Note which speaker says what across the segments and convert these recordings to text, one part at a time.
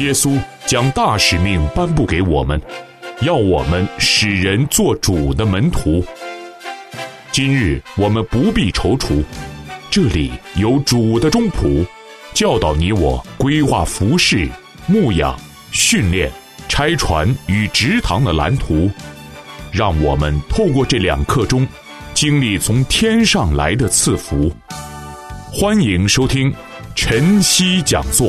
Speaker 1: 耶稣将大使命颁布给我们，要我们使人做主的门徒。今日我们不必踌躇，这里有主的中仆，教导你我规划服事、牧养、训练、拆船与植堂的蓝图，让我们透过这2课中经历从天上来的赐福。欢迎收听晨曦讲座。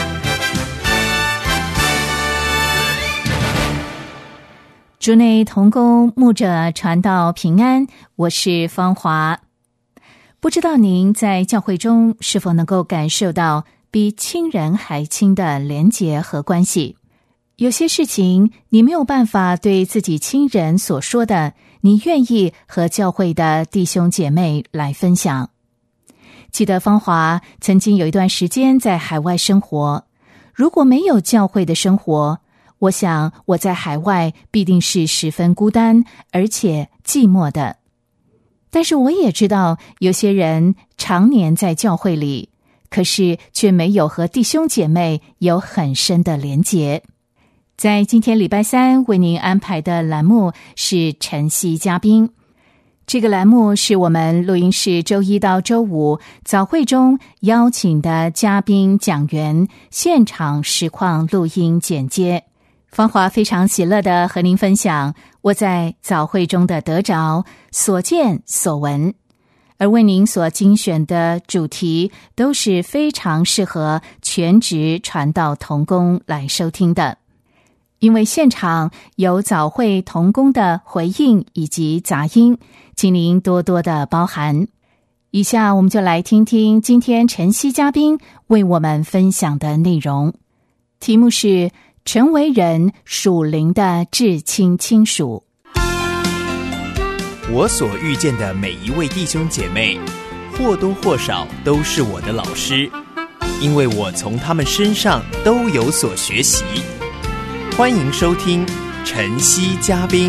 Speaker 2: 主内同工，牧者传道平安，我是芳华。不知道您在教会中是否能够感受到比亲人还亲的连结和关系？有些事情你没有办法对自己亲人所说的，你愿意和教会的弟兄姐妹来分享。记得芳华曾经有一段时间在海外生活，如果没有教会的生活，我想我在海外必定是十分孤单而且寂寞的。但是我也知道有些人常年在教会里，可是却没有和弟兄姐妹有很深的连结。在今天礼拜三为您安排的栏目是晨曦嘉宾，这个栏目是我们录音室周一到周五早会中邀请的嘉宾讲员现场实况录音剪接。芳华非常喜乐地和您分享我在早会中的得着、所见所闻，而为您所精选的主题都是非常适合全职传道同工来收听的。因为现场有早会同工的回应以及杂音，请您多多的包涵。以下我们就来听听今天晨曦嘉宾为我们分享的内容，题目是成为人属灵的至亲亲属。
Speaker 3: 我所遇见的每一位弟兄姐妹，或多或少都是我的老师，因为我从他们身上都有所学习。欢迎收听晨曦嘉宾。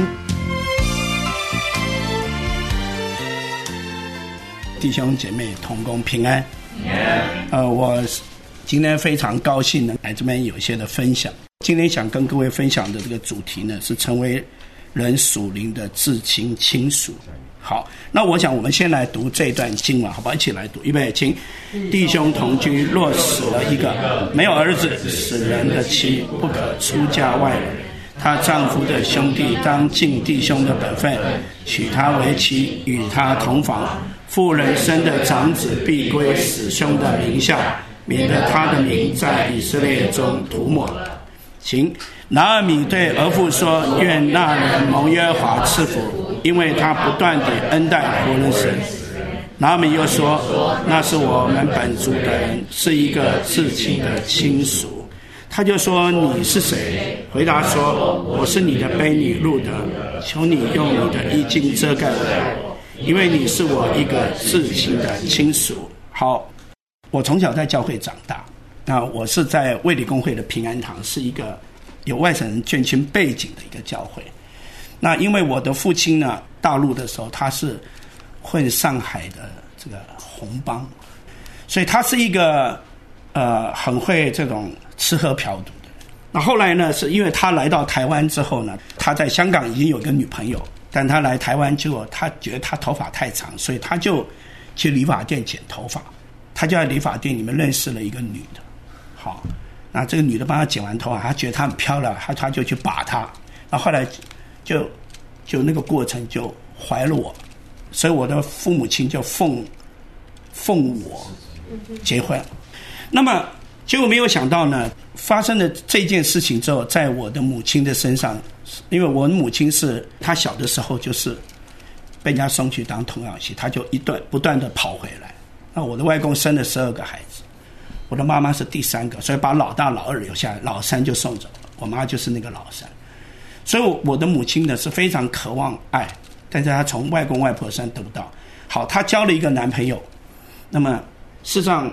Speaker 4: 弟兄姐妹同工平安。我今天非常高兴能来这边有一些的分享。今天想跟各位分享的这个主题呢，是成为人属灵的至亲亲属。好，那我想我们先来读这段经文，好不好？一起来读，预备，请。弟兄同居，若死了一个，没有儿子，死人的妻不可出嫁外人，她丈夫的兄弟当尽弟兄的本分，娶她为妻，与她同房。妇人生的长子必归死兄的名下，免得他的名在以色列中涂抹。请。拿俄米对儿妇说：愿那人蒙耶和华赐福，因为他不断地恩待活人神。拿俄米又说：那是我们本族的人，是一个至亲的亲属。他就说：你是谁？回答说：我是你的婢女路德，求你用你的衣襟遮盖我，因为你是我一个至亲的亲属。好，我从小在教会长大，那我是在卫理公会的平安堂，是一个有外省人眷亲背景的一个教会。那因为我的父亲呢，大陆的时候他是混上海的这个红帮，所以他是一个很会这种吃喝嫖赌的。那后来呢，是因为他来到台湾之后呢，他在香港已经有个女朋友，但他来台湾之后，他觉得他头发太长，所以他就去理发店剪头发。他就在理发店里面认识了一个女的，好。那这个女的帮他剪完头发，他觉得她很漂亮，他就去把她，然后后来就那个过程就怀了我，所以我的父母亲就奉我结婚。那么结果没有想到呢，发生了这件事情之后，在我的母亲的身上，因为我的母亲是她小的时候就是被人家送去当童养媳，她就不断的跑回来。那我的外公生了12个孩子，我的妈妈是第3个，所以把老大老二留下来，老3就送走了，我妈就是那个老3。所以我的母亲呢是非常渴望爱，但是她从外公外婆身上得不到。好，她交了一个男朋友，那么事实上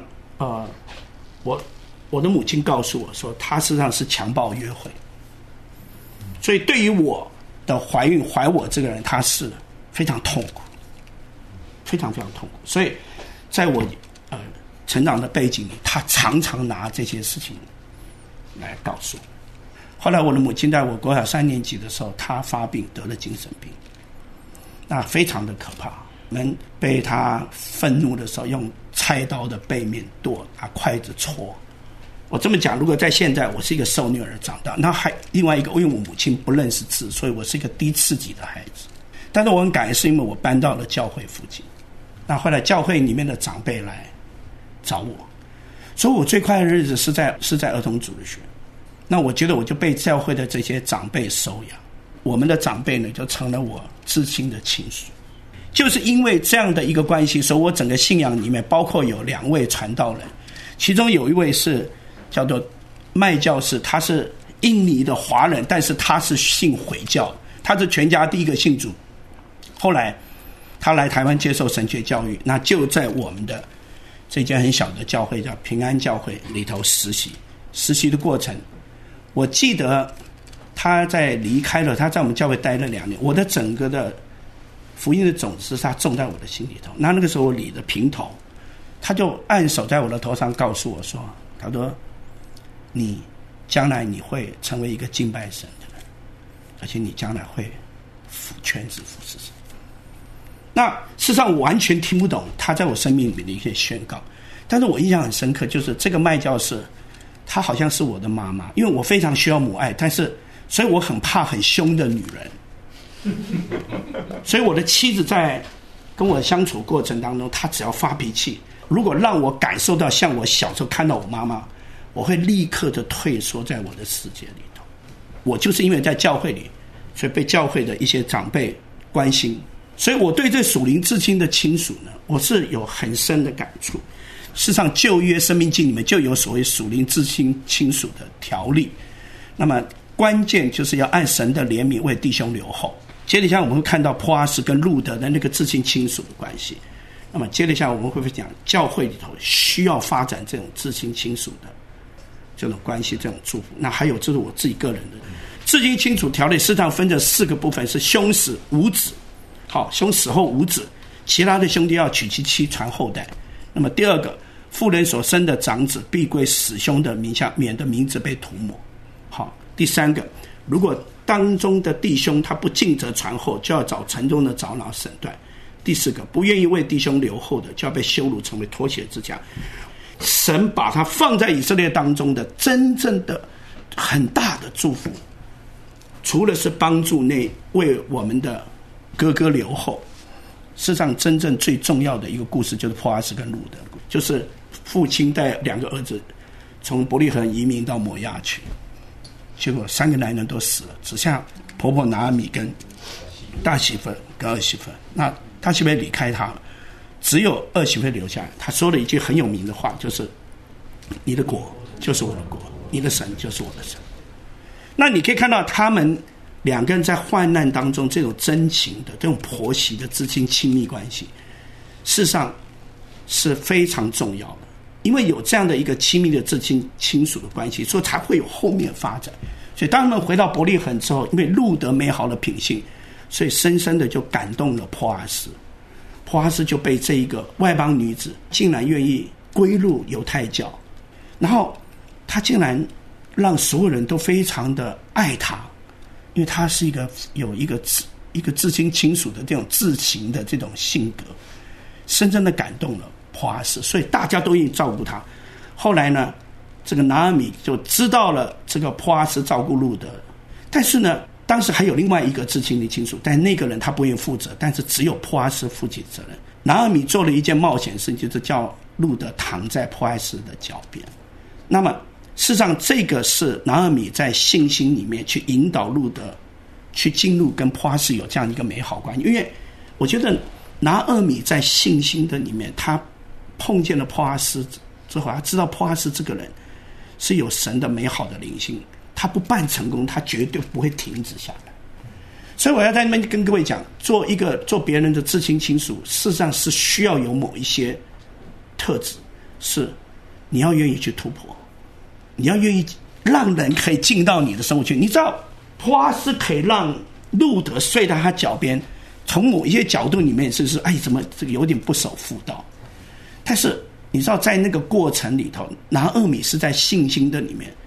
Speaker 4: 我的母亲告诉我说，她事实上是强暴约会。所以对于我的怀孕怀我这个人，她是非常痛苦，非常非常痛苦。所以在我成长的背景里，他常常拿这些事情来告诉我。后来我的母亲在我国小3年级的时候，她发病得了精神病，那非常的可怕。我们被她愤怒的时候用菜刀的背面剁，拿筷子戳。我这么讲，如果在现在，我是一个受虐儿长大，那还另外一个，因为我母亲不认识字，所以我是一个低次级的孩子。但是我很感恩，是因为我搬到了教会附近，那后来教会里面的长辈来找我，所以我最快的日子是在儿童主日学。那我觉得我就被教会的这些长辈收养，我们的长辈呢就成了我至亲的亲属。就是因为这样的一个关系，所以我整个信仰里面包括有2位传道人，其中有一位是叫做麦教士，他是印尼的华人，但是他是信回教，他是全家第一个信主。后来他来台湾接受神学教育，那就在我们的这间很小的教会叫平安教会里头实习的过程，我记得他在离开了，他在我们教会待了2年，我的整个的福音的种子是他种在我的心里头。那个时候我理着平头，他就按手在我的头上告诉我说，他说你将来你会成为一个敬拜神的人，而且你将来会全职服侍神。那事实上我完全听不懂他在我生命里面的一些宣告，但是我印象很深刻，就是这个麦教士她好像是我的妈妈，因为我非常需要母爱，但是所以我很怕很凶的女人，所以我的妻子在跟我相处过程当中，她只要发脾气，如果让我感受到像我小时候看到我妈妈，我会立刻的退缩在我的世界里头。我就是因为在教会里，所以被教会的一些长辈关心，所以我对这属灵至亲的亲属呢，我是有很深的感触。事实上旧约生命记里面就有所谓属灵至亲亲属的条例，那么关键就是要按神的怜悯为弟兄留后。接着下来我们会看到波阿斯跟路德的那个至亲亲属的关系，那么接着下来我们会讲教会里头需要发展这种至亲亲属的这种关系，这种祝福。那还有就是我自己个人的至亲亲属条例，事实上分成4个部分，是兄死无子，好，兄死后无子，其他的兄弟要娶其妻传后代。那么第2个，妇人所生的长子必归死兄的名下，免得名字被涂抹。好，第3个，如果当中的弟兄他不尽责传后，就要找城中的长老审断。第4个，不愿意为弟兄留后的，就要被羞辱成为脱鞋之家。神把他放在以色列当中的真正的很大的祝福，除了是帮助那为我们的哥哥留后，事实上真正最重要的一个故事就是波阿斯跟路德，就是父亲带2个儿子从伯利恒移民到摩亚去，结果3个男人都死了，只剩下婆婆拿俄米跟大媳妇跟二媳妇。那大媳妇离开他了，只有二媳妇留下来。他说了一句很有名的话，就是你的国就是我的国，你的神就是我的神。那你可以看到他们2个人在患难当中这种真情的这种婆媳的至亲亲密关系，事实上是非常重要的。因为有这样的一个亲密的至亲亲属的关系，所以才会有后面发展。所以当他们回到伯利恒之后，因为路德美好的品性，所以深深的就感动了波阿斯。波阿斯就被这一个外邦女子竟然愿意归入犹太教，然后他竟然让所有人都非常的爱他，因为他是有一个至亲亲属的这种至情的这种性格，深深的感动了波阿斯，所以大家都愿意照顾他。后来呢，这个拿俄米就知道了这个波阿斯照顾路德，但是呢，当时还有另外一个至亲的亲属，但那个人他不愿意负责，但是只有波阿斯负起责任。拿俄米做了一件冒险事，就是叫路德躺在波阿斯的脚边。那么事实上这个是拿俄米在信心里面去引导路德去进入跟波阿斯有这样一个美好关系。因为我觉得拿俄米在信心的里面，他碰见了波阿斯之后，他知道波阿斯这个人是有神的美好的灵性，他不办成功，他绝对不会停止下来。所以我要在那边跟各位讲，做别人的至亲亲属，事实上是需要有某一些特质，是你要愿意去突破，你要愿意让人可以进到你的生活圈。你知道波阿斯可以让路德睡在他脚边，从某一些角度里面是怎么这个有点不守妇道，但是你知道在那个过程里头，拿俄米是在信心的里面，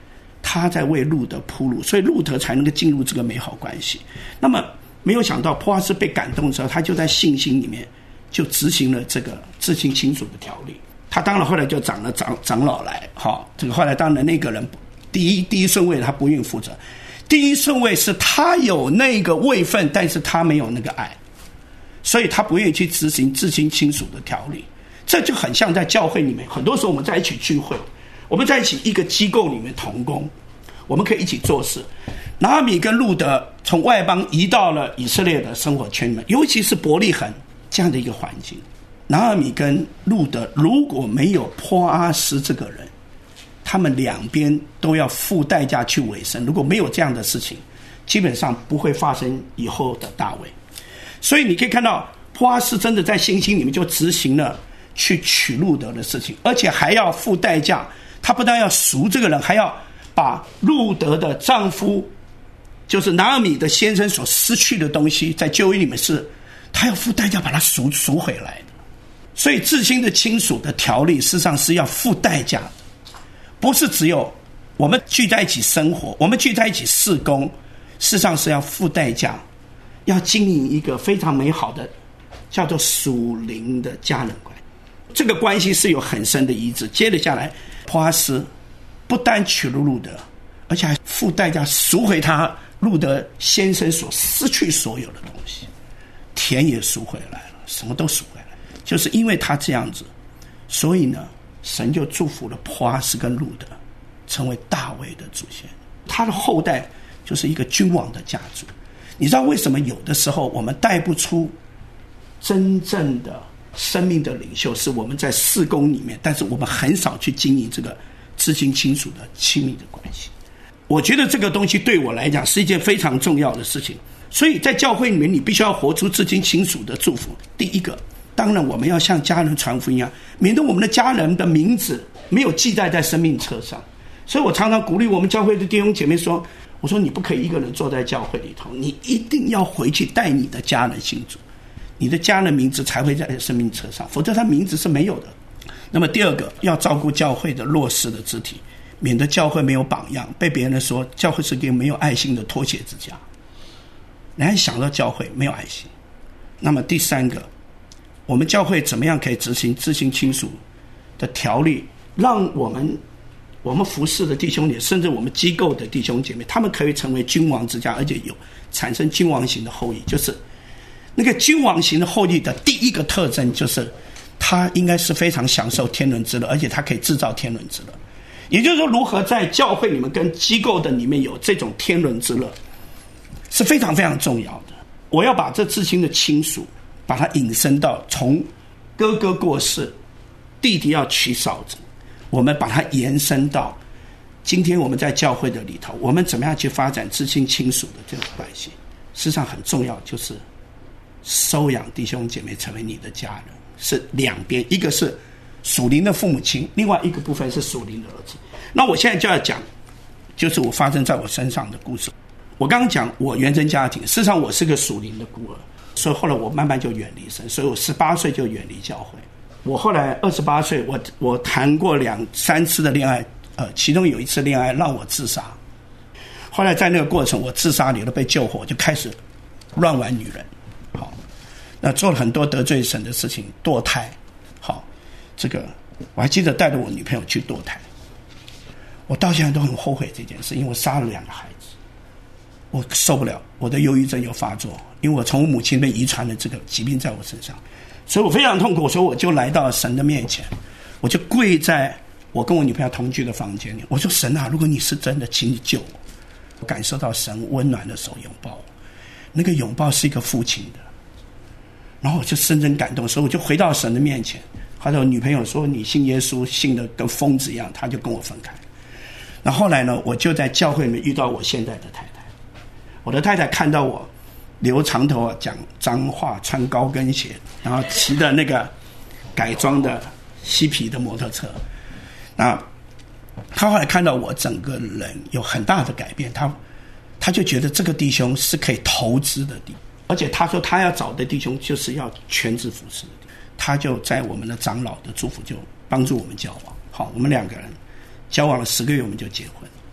Speaker 4: 他在为路德铺路，所以路德才能够进入这个美好关系。那么没有想到波阿斯被感动之后，他就在信心里面就执行了这个至亲亲属的条例。他当然后来就长了长老来，这个后来当然那个人第一顺位他不愿负责，第一顺位是他有那个位分，但是他没有那个爱，所以他不愿意去执行至亲亲属的条例。这就很像在教会里面，很多时候我们在一起聚会，我们在一起一个机构里面同工，我们可以一起做事。拿俄米跟路德从外邦移到了以色列的生活圈里面，尤其是伯利恒这样的一个环境。拿俄米跟路德如果没有波阿斯这个人，他们两边都要付代价去委身，如果没有这样的事情，基本上不会发生以后的大卫。所以你可以看到波阿斯真的在信心里面就执行了去娶路德的事情，而且还要付代价。他不但要赎这个人，还要把路德的丈夫就是拿俄米的先生所失去的东西，在旧约里面是他要付代价把它赎回来的。所以至亲的亲属的条例事实上是要付代价的，不是只有我们聚在一起生活，我们聚在一起事工，事实上是要付代价，要经营一个非常美好的叫做属灵的家人关系。这个关系是有很深的医治。接着下来，波阿斯不单娶了路德，而且还付代价赎回他路德先生所失去所有的东西，田也赎回来了，什么都赎回来了。就是因为他这样子，所以呢，神就祝福了波阿斯跟路德成为大卫的祖先，他的后代就是一个君王的家族。你知道为什么有的时候我们带不出真正的生命的领袖，是我们在事工里面，但是我们很少去经营这个至亲亲属的亲密的关系。我觉得这个东西对我来讲是一件非常重要的事情。所以在教会里面，你必须要活出至亲亲属的祝福。第一个，当然我们要向家人传福音啊，免得我们的家人的名字没有记载在生命册上。所以我常常鼓励我们教会的弟兄姐妹说，我说你不可以一个人坐在教会里头，你一定要回去带你的家人信主，你的家人名字才会在生命册上，否则他名字是没有的。那么第二个，要照顾教会的弱势的肢体，免得教会没有榜样，被别人说教会是个没有爱心的拖鞋之家，人家想到教会没有爱心。那么第三个，我们教会怎么样可以执行至亲亲属的条例，让我们服侍的弟兄姐妹，甚至我们机构的弟兄姐妹，他们可以成为君王之家，而且有产生君王型的后裔。就是那个君王型的后裔的第一个特征，就是他应该是非常享受天伦之乐，而且他可以制造天伦之乐。也就是说，如何在教会里面跟机构的里面有这种天伦之乐，是非常非常重要的。我要把这至亲的亲属把它引申到从哥哥过世，弟弟要娶嫂子，我们把它延伸到今天我们在教会的里头，我们怎么样去发展至亲亲属的这种关系。事实上很重要，就是收养弟兄姐妹成为你的家人，是两边，一个是属灵的父母亲，另外一个部分是属灵的儿子。那我现在就要讲，就是我发生在我身上的故事。我刚刚讲我原生家庭，事实上我是个属灵的孤儿，所以后来我慢慢就远离神，所以我18岁就远离教会。我后来28岁，我谈过2-3次的恋爱，其中有一次恋爱让我自杀。后来在那个过程，我自杀里了，被救活，我就开始乱玩女人，好，那做了很多得罪神的事情，堕胎，好，这个我还记得带着我女朋友去堕胎，我到现在都很后悔这件事，因为我杀了2个孩子，我受不了，我的忧郁症又发作，因为我从我母亲被遗传的这个疾病在我身上，所以我非常痛苦。所以我就来到神的面前，我就跪在我跟我女朋友同居的房间里，我说神啊，如果你是真的，请你救我。我感受到神温暖的手拥抱我，那个拥抱是一个父亲的，然后我就深深感动，所以我就回到神的面前。后来我女朋友说你信耶稣信得跟疯子一样，她就跟我分开。然后后来呢，我就在教会里面遇到我现在的太太。我的太太看到我留长头，讲脏话，穿高跟鞋，然后骑的那个改装的嬉皮的摩托车，那他后来看到我整个人有很大的改变，他就觉得这个弟兄是可以投资的弟兄，而且他说他要找的弟兄就是要全职服侍的弟兄。他就在我们的长老的祝福就帮助我们交往。好，我们2个人交往了10个月，我们就结婚。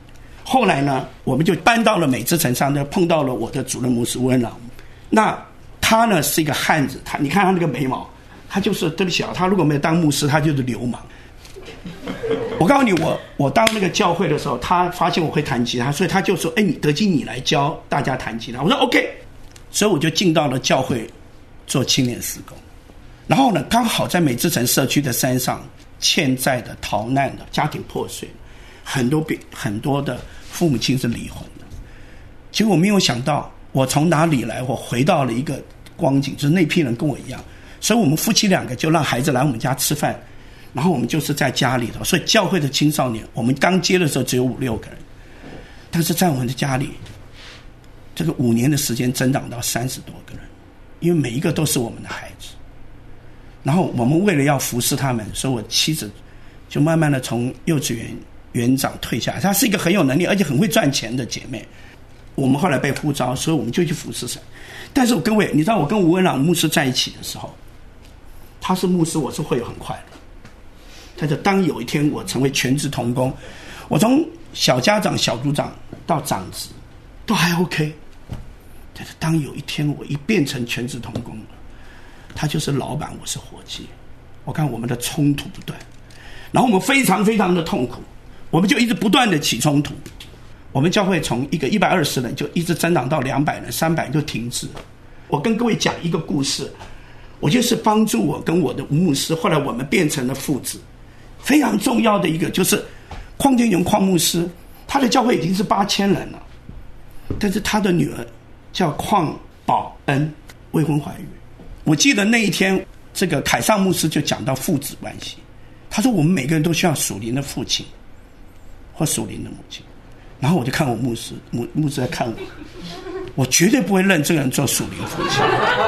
Speaker 4: 后来呢，我们就搬到了美芝城上，碰到了我的主任牧师吴恩朗。那他呢是一个汉子，你看他那个眉毛，他就是对不起啊，他如果没有当牧师，他就是流氓。我告诉你，我当那个教会的时候，他发现我会弹吉他，所以他就说：“哎，德基，你来教大家弹吉他。”我说 ：“OK。”所以我就进到了教会做青年事工。然后呢，刚好在美芝城社区的山上，欠债的、逃难的、家庭破碎，很多的父母亲是离婚的。结果我没有想到，我从哪里来，我回到了一个光景，就是那批人跟我一样。所以我们夫妻两个就让孩子来我们家吃饭。然后我们就是在家里头，所以教会的青少年，我们刚接的时候只有5-6个人，但是在我们的家里，这个5年的时间增长到30多个人，因为每一个都是我们的孩子。然后我们为了要服侍他们，所以我妻子就慢慢的从幼稚园园长退下来。她是一个很有能力而且很会赚钱的姐妹。我们后来被呼召，所以我们就去服侍神。但是各位，你知道我跟吴文朗牧师在一起的时候，他是牧师，我是会有很快乐。但是当有一天我成为全职同工，我从小家长、小组长到长职都还 OK。但是当有一天我一变成全职同工了，他就是老板，我是伙计，我看我们的冲突不断，然后我们非常非常的痛苦，我们就一直不断的起冲突。我们教会从一个120人就一直增长到200人、300人就停滞了。我跟各位讲一个故事，我就是帮助我跟我的吴牧师，后来我们变成了父子。非常重要的一个就是邝建荣邝牧师，他的教会已经是8000人了，但是他的女儿叫邝宝恩，未婚怀孕。我记得那一天，这个凯撒牧师就讲到父子关系，他说我们每个人都需要属灵的父亲或属灵的母亲。然后我就看我牧师，牧师在看我，我绝对不会认这个人做属灵父亲。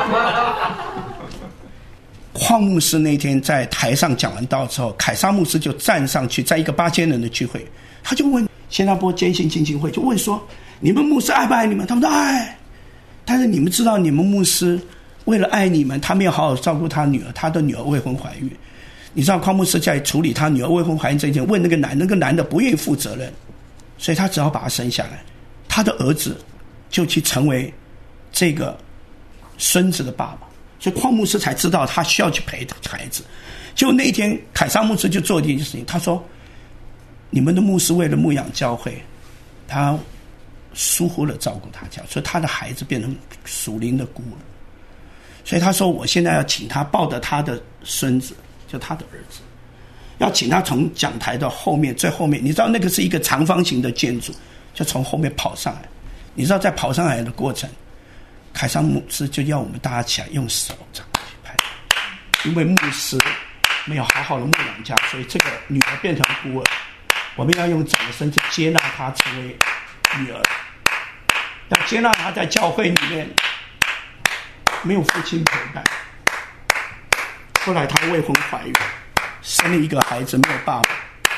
Speaker 4: 邝牧师那天在台上讲完道之后，凯撒牧师就站上去，在一个8000人的聚会，他就问谢纳波坚信浸信会，就问说：“你们牧师爱不爱你们？”他们说爱。但是你们知道，你们牧师为了爱你们，他没有好好照顾他女儿，他的女儿未婚怀孕。你知道邝牧师在处理他女儿未婚怀孕这一件，问那个男的不愿意负责任，所以他只好把她生下来。他的儿子就去成为这个孙子的爸爸。所以邝牧师才知道他需要去陪孩子。结果那一天凯撒牧师就做一件事情，他说：“你们的牧师为了牧养教会，他疏忽了照顾他家，所以他的孩子变成属灵的孤儿。所以他说，我现在要请他抱着他的孙子，就他的儿子，要请他从讲台的后面最后面，你知道那个是一个长方形的建筑，就从后面跑上来。你知道在跑上来的过程，凯撒牧师就要我们大家起来用手掌去拍，因为牧师没有好好的牧养家，所以这个女儿变成孤儿，我们要用掌声去接纳她成为女儿，要接纳她在教会里面没有父亲陪伴。后来她未婚怀孕，生了一个孩子，没有爸爸，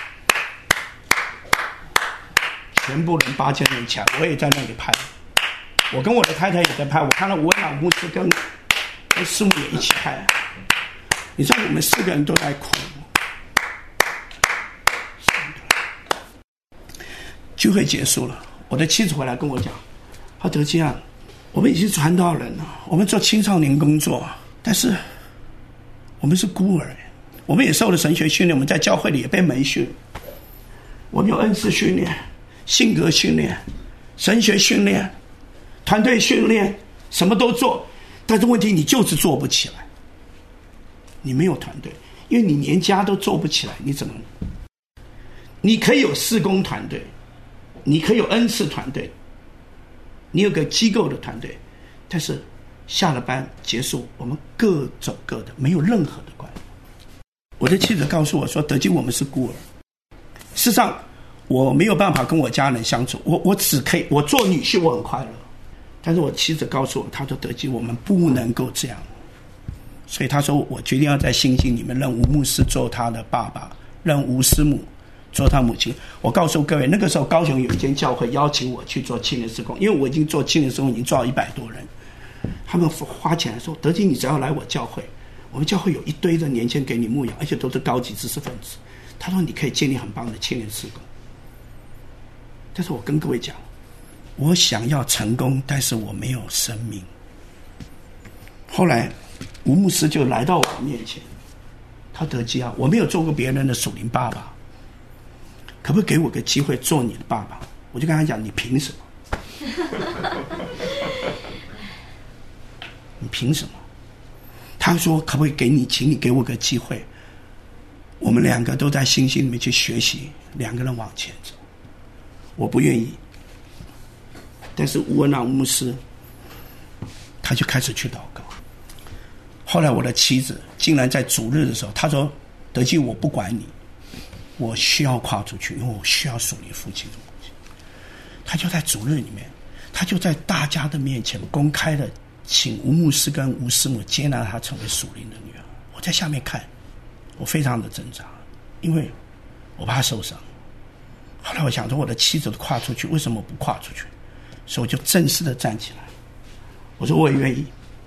Speaker 4: 全部人8000人起来，我也在那里拍。我跟我的太太也在拍，我看到吴文朗牧师跟师母也一起拍。你知道我们4个人都在哭。聚会结束了，我的妻子回来跟我讲：“德基啊，我们已经传道人了，我们做青少年工作，但是我们是孤儿，我们也受了神学训练，我们在教会里也被门训，我们有恩赐训练、性格训练、神学训练、团队训练，什么都做，但是问题你就是做不起来。你没有团队，因为你连家都做不起来，你怎么？你可以有事工团队，你可以有恩赐团队，你有个机构的团队，但是下了班结束，我们各走各的，没有任何的关系。我的妻子告诉我说：“德基，我们是孤儿。事实上，我没有办法跟我家人相处，我只可以，我做女婿我很快乐。但是我妻子告诉我，她说德基，我们不能够这样。所以她说，我决定要在信心里面让吴牧师做他的爸爸，让吴师母做他母亲。我告诉各位，那个时候高雄有一间教会邀请我去做青年事工，因为我已经做青年事工已经做到100多人，他们花钱说：德基，你只要来我教会，我们教会有一堆的年轻人给你牧养，而且都是高级知识分子。他说你可以建立很棒的青年事工。 但是我跟各位讲，我想要成功，但是我没有生命。后来吴牧师就来到我面前，他得基啊，我没有做过别人的属灵爸爸，可不可以给我个机会做你的爸爸？我就跟他讲，你凭什么？你凭什么？他说可不可以请你给我个机会，我们两个都在信心里面去学习，两个人往前走。我不愿意，但是吴文朗牧师他就开始去祷告。后来我的妻子竟然在主日的时候，他说德基，我不管你，我需要跨出去，因为我需要属灵父亲的东西。他就在主日里面，他就在大家的面前公开的请吴牧师跟吴师母接纳他成为属灵的女儿。我在下面看，我非常的挣扎，因为我怕受伤。后来我想说，我的妻子都跨出去，为什么我不跨出去？所以我就正式的站起来，我说我也愿意。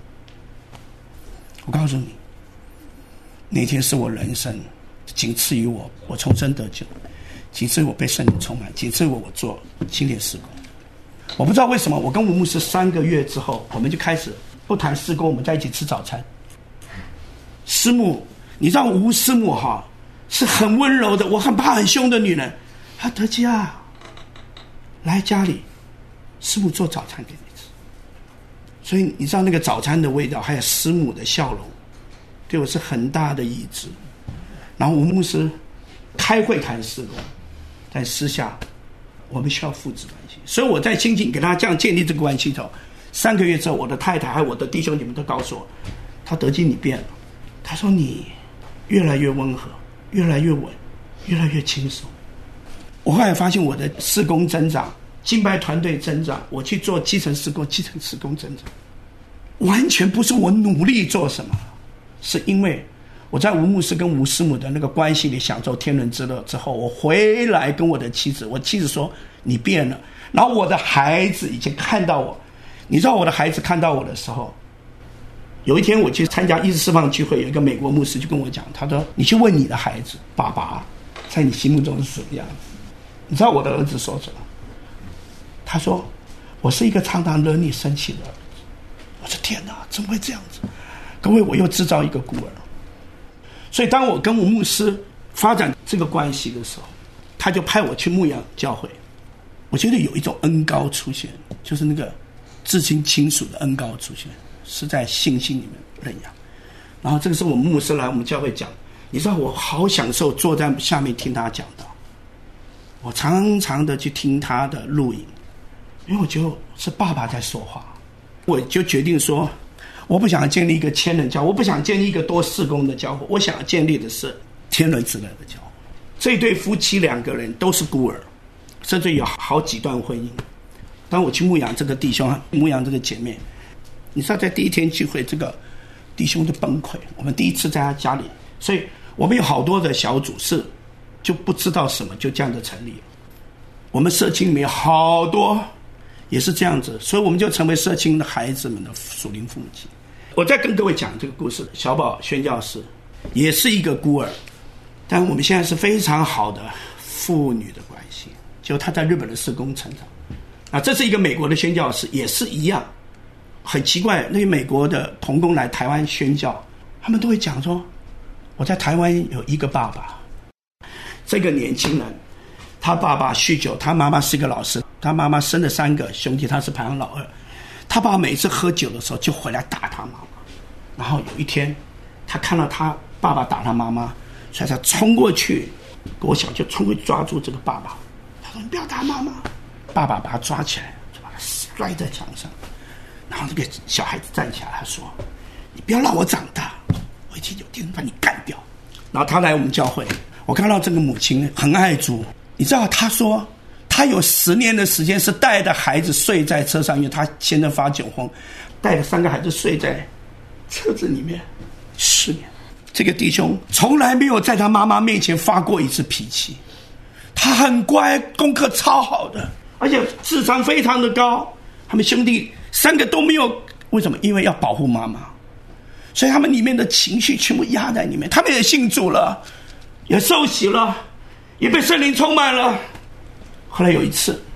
Speaker 4: 我告诉你，那天是我人生仅次于我重生得救，仅次于我被圣灵充满，仅次于我做青年事工。我不知道为什么，我跟吴牧师3个月之后，我们就开始不谈事工，我们在一起吃早餐。师母，你知道吴师母是很温柔的，我很怕很凶的女人。她德基啊，来家里，师母做早餐给你吃。所以你知道那个早餐的味道，还有师母的笑容，对我是很大的益智。然后吴牧师开会谈事工，但私下我们需要父子关系，所以我在亲近给他这样建立这个关系头。3个月之后，我的太太还有我的弟兄姐妹都告诉我，他德基你变了。他说你越来越温和，越来越稳，越来越轻松。我后来发现我的事工增长，敬拜团队增长，我去做基层事工，基层事工增长，完全不是我努力做什么，是因为我在吴牧师跟吴师母的那个关系里享受天伦之乐之后，我回来跟我的妻子，我妻子说你变了。然后我的孩子已经看到我，你知道我的孩子看到我的时候，有一天我去参加医治释放聚会，有一个美国牧师就跟我讲，他说你去问你的孩子，爸爸在你心目中是什么样子？你知道我的儿子说什么？他说我是一个常常惹你生气的儿子。我说天哪，怎么会这样子？各位，我又制造一个孤儿。所以当我跟吴牧师发展这个关系的时候，他就派我去牧养教会。我觉得有一种恩膏出现，就是那个至亲亲属的恩膏出现，是在信心里面认养。然后这个时候我们牧师来我们教会讲，你知道我好享受坐在下面听他讲道，我常常的去听他的录影，因为我觉得是爸爸在说话。我就决定说，我不想建立一个千人教会，我不想建立一个多事工的教会，我想要建立的是天伦之乐的教会。这对夫妻2个人都是孤儿，甚至有好几段婚姻。当我去牧养这个弟兄，牧养这个姐妹，你知道在第一天聚会，这个弟兄就崩溃。我们第一次在他家里，所以我们有好多的小组是就不知道什么就这样的成立了。我们社青里面有好多也是这样子，所以我们就成为社青的孩子们的属灵父母亲。我再跟各位讲这个故事，小宝宣教士也是一个孤儿，但我们现在是非常好的父女的关系，就他在日本的事工成长。这是一个美国的宣教士，也是一样。很奇怪，那些美国的同工来台湾宣教，他们都会讲说，我在台湾有一个爸爸。这个年轻人他爸爸酗酒，他妈妈是一个老师，他妈妈生了3个兄弟，他是排行老2。他爸每次喝酒的时候就回来打他妈妈，然后有一天他看到他爸爸打他妈妈，所以他冲过去，国小就冲过去抓住这个爸爸，他说你不要打妈妈。爸爸把他抓起来，就把他摔在墙上，然后这个小孩子站起来，他说你不要让我长大，我一定有天把你干掉。然后他来我们教会，我看到这个母亲很爱主，你知道他说他有10年的时间是带着孩子睡在车上，因为他先生发酒疯，带着3个孩子睡在车子里面10年。这个弟兄从来没有在他妈妈面前发过一次脾气，他很乖，功课超好的，而且智商非常的高。他们兄弟3个都没有，为什么？因为要保护妈妈，所以他们里面的情绪全部压在里面。他们也信主了，也受洗了，也被圣灵充满了。后来有一次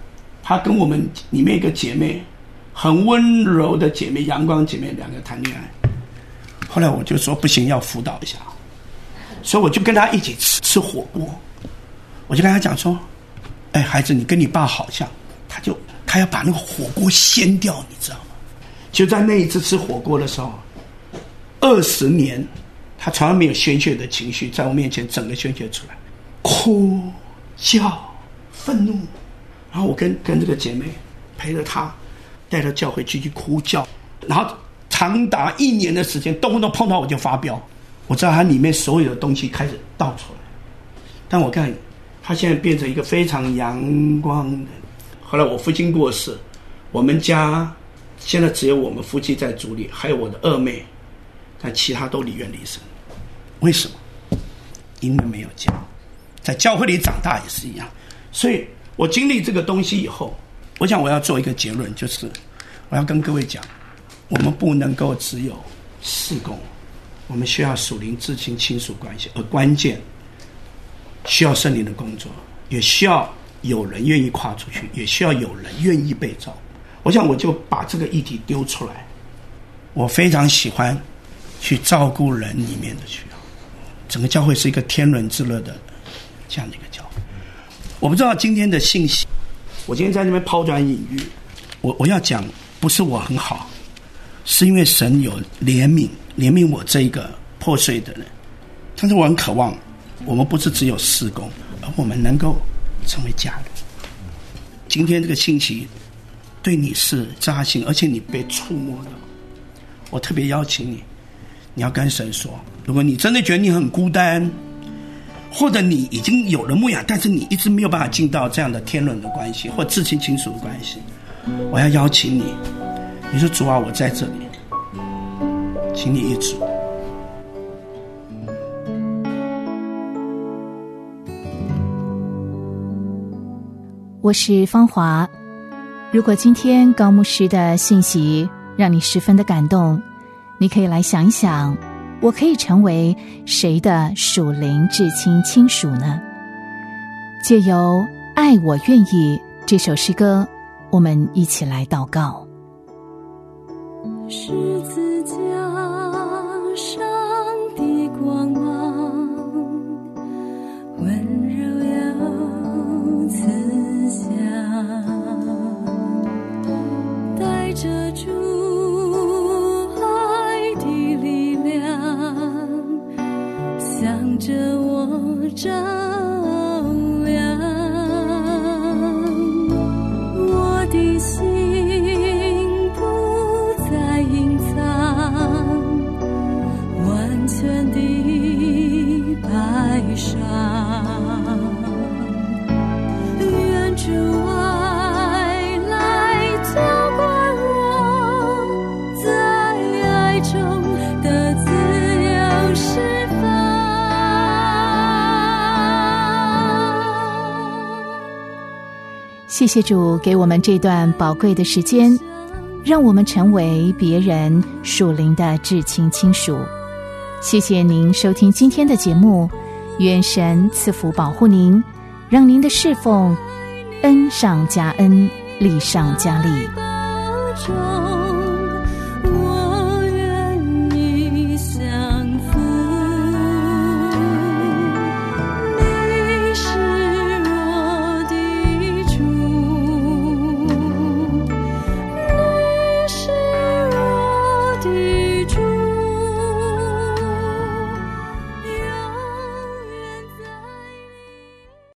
Speaker 4: 他跟我们里面一个姐妹，很温柔的姐妹，阳光姐妹，两个谈恋爱。后来我就说不行，要辅导一下，所以我就跟他一起吃火锅。我就跟他讲说，哎，孩子，你跟你爸好像。他要把那个火锅掀掉，你知道吗？就在那一次吃火锅的时候，20年他从来没有宣泄的情绪，在我面前整个宣泄出来，哭叫愤怒。然后我跟这个姐妹陪着他带到教会去哭叫，然后长达1年的时间，动不动碰到我就发飙。我知道他里面所有的东西开始倒出来，但我看他现在变成一个非常阳光的。后来我父亲过世，我们家现在只有我们夫妻在主里，还有我的2妹，但其他都离愿离神。为什么？因为没有家，在教会里长大也是一样。所以我经历这个东西以后，我想我要做一个结论，就是我要跟各位讲，我们不能够只有事工，我们需要属灵至亲亲属关系，而关键需要圣灵的工作，也需要有人愿意跨出去，也需要有人愿意被照顾。我想我就把这个议题丢出来。我非常喜欢去照顾人里面的需要，整个教会是一个天伦之乐的这样的一个教会。我不知道今天的信息，我今天在那边抛砖引玉，我要讲不是我很好，是因为神有怜悯我这一个破碎的人。但是我很渴望我们不是只有事工，而我们能够成为家人。今天这个信息对你是扎心，而且你被触摸到，我特别邀请你，你要跟神说，如果你真的觉得你很孤单，或者你已经有了牧养，但是你一直没有办法进到这样的天伦的关系或至亲亲属的关系，我要邀请你，你说主啊，我在这里，请你医治。
Speaker 2: 我是芳华。如果今天高牧师的信息让你十分的感动，你可以来想一想，我可以成为谁的属灵至亲亲属呢？借由爱我愿意这首诗歌，我们一起来祷告。
Speaker 5: 十字架上的光芒，温柔又慈祥，带着主爱的力量，向着我照亮，我的心全的白纱，愿主爱来浇灌我，在爱中的自由释放。
Speaker 2: 谢谢主给我们这段宝贵的时间，让我们成为别人属灵的至亲亲属。谢谢您收听今天的节目，愿神赐福保护您，让您的侍奉恩上加恩，利上加利。